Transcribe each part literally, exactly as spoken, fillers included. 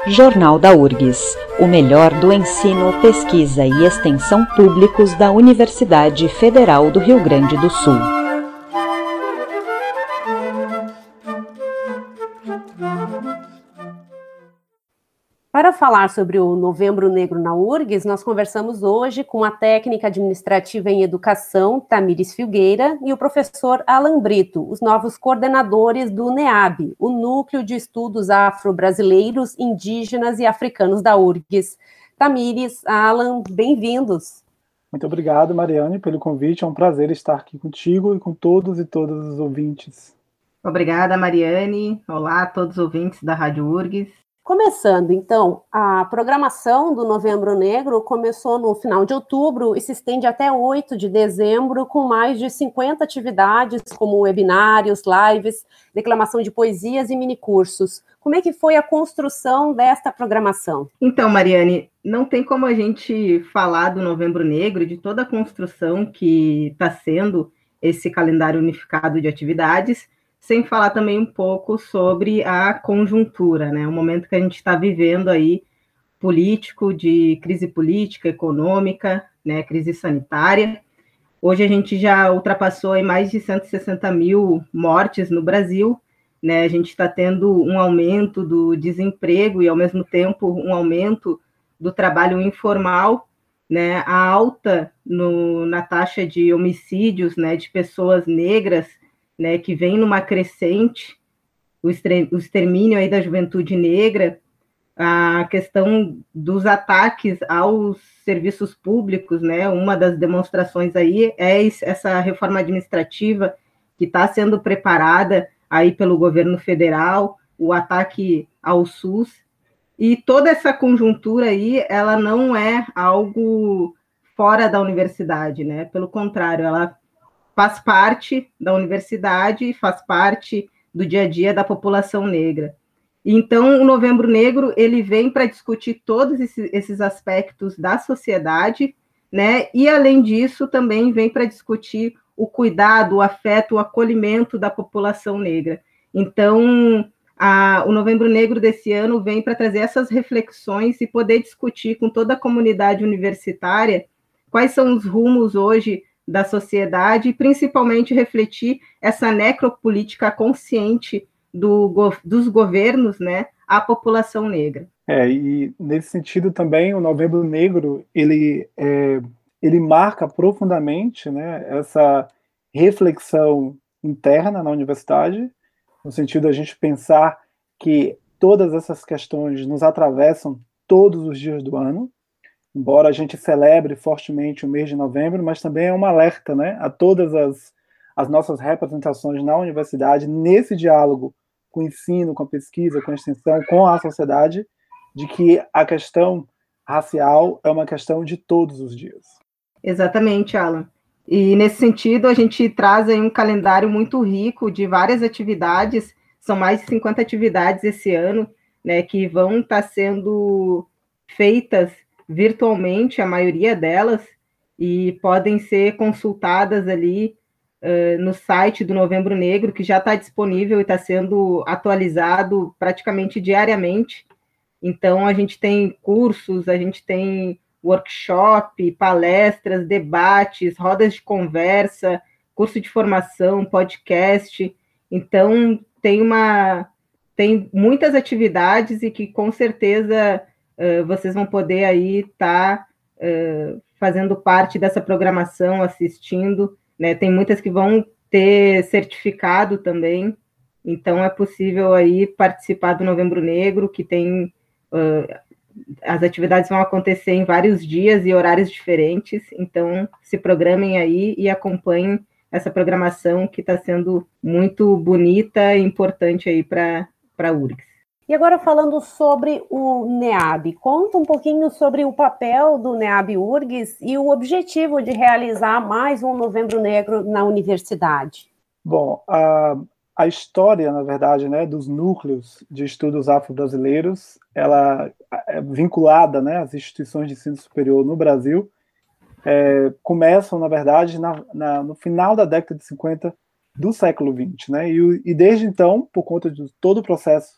Jornal da U R G S, o melhor do ensino, pesquisa e extensão públicos da Universidade Federal do Rio Grande do Sul. Para falar sobre o Novembro Negro na U R G S, nós conversamos hoje com a técnica administrativa em educação, Tamires Filgueira, e o professor Alan Brito, os novos coordenadores do NEAB, o Núcleo de Estudos Afro-Brasileiros, Indígenas e Africanos da U R G S. Tamires, Alan, bem-vindos. Muito obrigado, Mariane, pelo convite. É um prazer estar aqui contigo e com todos e todas os ouvintes. Obrigada, Mariane. Olá a todos os ouvintes da Rádio U R G S. Começando, então, a programação do Novembro Negro começou no final de outubro e se estende até oito de dezembro, com mais de cinquenta atividades, como webinários, lives, declamação de poesias e minicursos. Como é que foi a construção desta programação? Então, Mariane, não tem como a gente falar do Novembro Negro, de toda a construção que está sendo esse calendário unificado de atividades, sem falar também um pouco sobre a conjuntura, né? O momento que a gente está vivendo aí, político, de crise política, econômica, né? Crise sanitária. Hoje a gente já ultrapassou aí mais de cento e sessenta mil mortes no Brasil, né? A gente está tendo um aumento do desemprego e, ao mesmo tempo, um aumento do trabalho informal, né? A alta no, na taxa de homicídios, né? De pessoas negras, né, que vem numa crescente, o extermínio aí da juventude negra, a questão dos ataques aos serviços públicos, né, uma das demonstrações aí é essa reforma administrativa que está sendo preparada aí pelo governo federal, o ataque ao SUS, e toda essa conjuntura aí, ela não é algo fora da universidade, né, pelo contrário, ela faz parte da universidade, faz parte do dia a dia da população negra. Então, o Novembro Negro, ele vem para discutir todos esses aspectos da sociedade, né? E, além disso, também vem para discutir o cuidado, o afeto, o acolhimento da população negra. Então, a, o Novembro Negro desse ano vem para trazer essas reflexões e poder discutir com toda a comunidade universitária quais são os rumos hoje da sociedade e, principalmente, refletir essa necropolítica consciente do, dos governos, né, à população negra. É, e nesse sentido também o Novembro Negro, ele, é, ele marca profundamente, né, essa reflexão interna na universidade, no sentido de a gente pensar que todas essas questões nos atravessam todos os dias do ano, embora a gente celebre fortemente o mês de novembro, mas também é um alerta, né, a todas as, as nossas representações na universidade, nesse diálogo com o ensino, com a pesquisa, com a extensão, com a sociedade, de que a questão racial é uma questão de todos os dias. Exatamente, Alan. E, nesse sentido, a gente traz aí um calendário muito rico de várias atividades, são mais de cinquenta atividades esse ano, né, que vão estar sendo feitas virtualmente, a maioria delas, e podem ser consultadas ali uh, no site do Novembro Negro, que já está disponível e está sendo atualizado praticamente diariamente. Então, a gente tem cursos, a gente tem workshop, palestras, debates, rodas de conversa, curso de formação, podcast. Então, tem, uma, tem muitas atividades e que, com certeza, Uh, vocês vão poder aí estar tá, uh, fazendo parte dessa programação, assistindo, né? Tem muitas que vão ter certificado também, então é possível aí participar do Novembro Negro, que tem uh, as atividades vão acontecer em vários dias e horários diferentes, então se programem aí e acompanhem essa programação que está sendo muito bonita e importante aí para a U R G S. E agora falando sobre o NEAB, conta um pouquinho sobre o papel do NEAB U R G S e o objetivo de realizar mais um Novembro Negro na universidade. Bom, a, a história, na verdade, né, dos núcleos de estudos afro-brasileiros, ela é vinculada, né, às instituições de ensino superior no Brasil, é, começam, na verdade, na, na, no final da década de cinquenta do século vinte, né, e, e desde então, por conta de todo o processo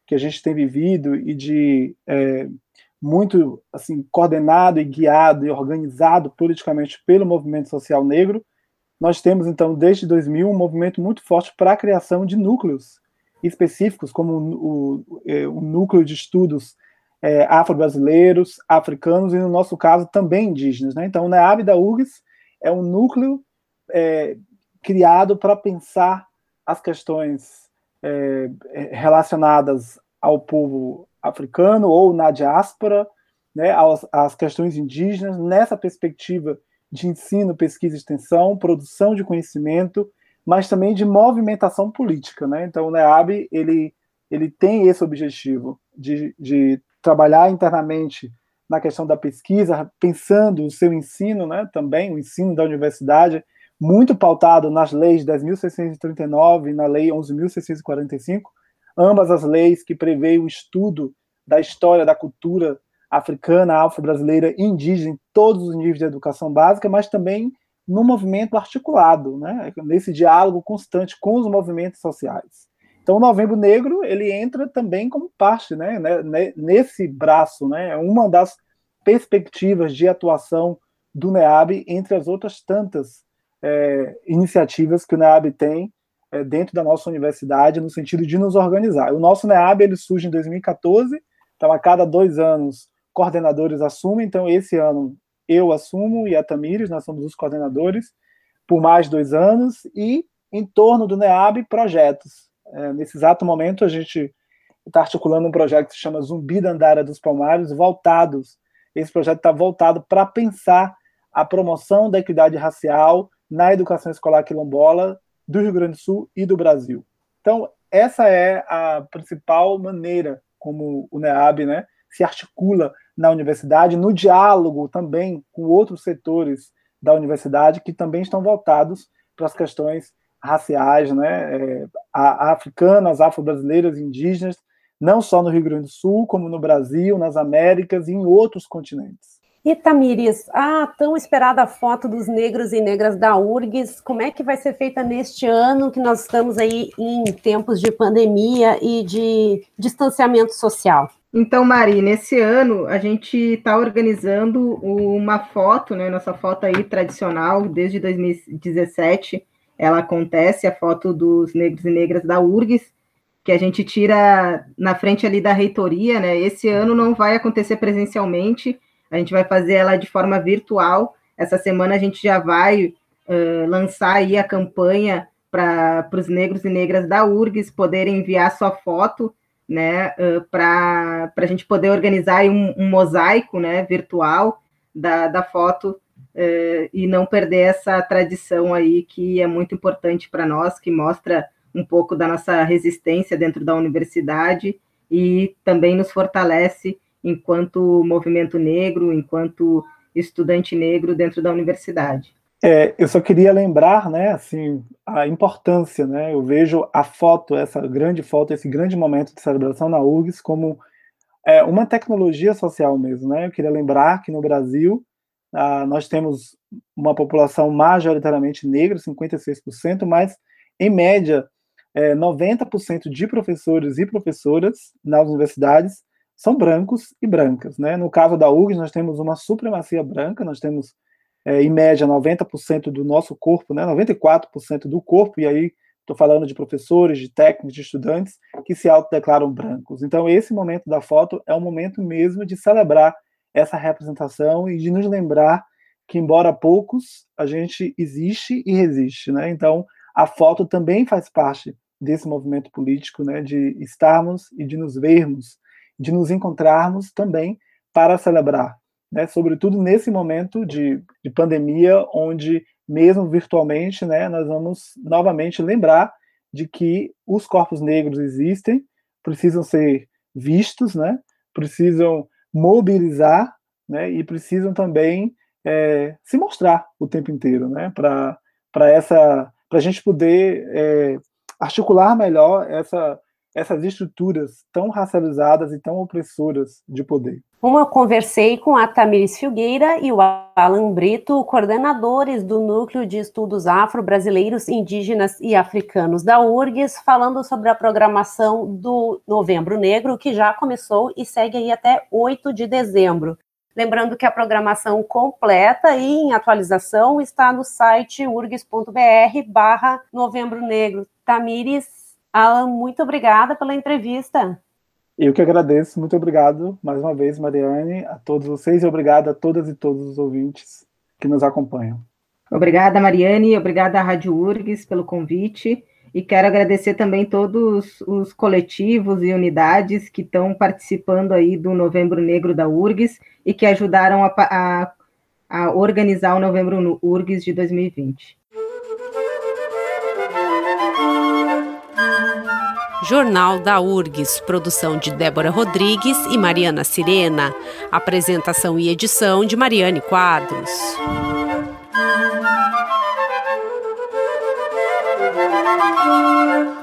que a gente tem vivido e de é, muito assim, coordenado e guiado e organizado politicamente pelo movimento social negro, nós temos, então, desde dois mil, um movimento muito forte para a criação de núcleos específicos, como o, o, o núcleo de estudos é, afro-brasileiros, africanos e, no nosso caso, também indígenas. Né? Então, o NEAB da U R G S é um núcleo é, criado para pensar as questões é, relacionadas ao povo africano ou na diáspora, né, as, as questões indígenas, nessa perspectiva de ensino, pesquisa e extensão, produção de conhecimento, mas também de movimentação política. Né? Então, o NEAB ele, ele tem esse objetivo de, de trabalhar internamente na questão da pesquisa, pensando o seu ensino, né, também o ensino da universidade, muito pautado nas leis dez mil seiscentos e trinta e nove e na lei onze mil seiscentos e quarenta e cinco, ambas as leis que prevêem o estudo da história, da cultura africana, afro-brasileira e indígena em todos os níveis de educação básica, mas também no movimento articulado, né, nesse diálogo constante com os movimentos sociais. Então, o Novembro Negro ele entra também como parte, né, nesse braço, né, é uma das perspectivas de atuação do NEAB, entre as outras tantas é, iniciativas que o NEAB tem é, dentro da nossa universidade, no sentido de nos organizar. O nosso NEAB ele surge em dois mil e quatorze, então a cada dois anos coordenadores assumem, então esse ano eu assumo e a Tamires, nós somos os coordenadores, por mais dois anos, e em torno do NEAB, projetos. É, nesse exato momento, a gente está articulando um projeto que se chama Zumbi da Andara dos Palmares, voltados, esse projeto está voltado para pensar a promoção da equidade racial na educação escolar quilombola do Rio Grande do Sul e do Brasil. Então, essa é a principal maneira como o NEAB, né, se articula na universidade, no diálogo também com outros setores da universidade que também estão voltados para as questões raciais, né, é, africanas, afro-brasileiras, indígenas, não só no Rio Grande do Sul, como no Brasil, nas Américas e em outros continentes. E, Tamires, a tão esperada foto dos negros e negras da U R G S, como é que vai ser feita neste ano que nós estamos aí em tempos de pandemia e de distanciamento social? Então, Mari, nesse ano a gente está organizando uma foto, né, nossa foto aí tradicional, desde dois mil e dezessete, ela acontece, a foto dos negros e negras da U R G S, que a gente tira na frente ali da reitoria, né, esse ano não vai acontecer presencialmente, a gente vai fazer ela de forma virtual, essa semana a gente já vai uh, lançar aí a campanha para os negros e negras da U R G S poderem enviar sua foto, né, uh, para a gente poder organizar aí um, um mosaico, né, virtual da, da foto uh, e não perder essa tradição aí que é muito importante para nós, que mostra um pouco da nossa resistência dentro da universidade e também nos fortalece enquanto movimento negro, enquanto estudante negro dentro da universidade. É, eu só queria lembrar, né, assim, a importância, né, eu vejo a foto, essa grande foto, esse grande momento de celebração na U R G S como é, uma tecnologia social mesmo, né, eu queria lembrar que no Brasil ah, nós temos uma população majoritariamente negra, cinquenta e seis por cento, mas, em média, é, noventa por cento de professores e professoras nas universidades são brancos e brancas, né, no caso da U R G S nós temos uma supremacia branca, nós temos É, em média, noventa por cento do nosso corpo, né, noventa e quatro por cento do corpo, e aí estou falando de professores, de técnicos, de estudantes, que se autodeclaram brancos. Então, esse momento da foto é um momento mesmo de celebrar essa representação e de nos lembrar que, embora poucos, a gente existe e resiste. Né? Então, a foto também faz parte desse movimento político, né, de estarmos e de nos vermos, de nos encontrarmos também para celebrar. Né, sobretudo nesse momento de, de pandemia, onde, mesmo virtualmente, né, nós vamos novamente lembrar de que os corpos negros existem, precisam ser vistos, né, precisam mobilizar, né, e precisam também é, se mostrar o tempo inteiro, né, para essa, para a gente poder é, articular melhor essa, essas estruturas tão racializadas e tão opressoras de poder. Como eu conversei com a Tamires Filgueira e o Alan Brito, coordenadores do Núcleo de Estudos Afro-Brasileiros, Indígenas e Africanos da U R G S, falando sobre a programação do Novembro Negro, que já começou e segue aí até oito de dezembro. Lembrando que a programação completa e em atualização está no site urgs.br barra Novembro Negro. Tamires, Alan, muito obrigada pela entrevista. Eu que agradeço, muito obrigado mais uma vez, Mariane, a todos vocês e obrigado a todas e todos os ouvintes que nos acompanham. Obrigada, Mariane, obrigada à Rádio U R G S pelo convite e quero agradecer também todos os coletivos e unidades que estão participando aí do Novembro Negro da U R G S e que ajudaram a, a, a organizar o Novembro U R G S de dois mil e vinte. Jornal da U R G S, produção de Débora Rodrigues e Mariana Sirena. Apresentação e edição de Mariane Quadros. Música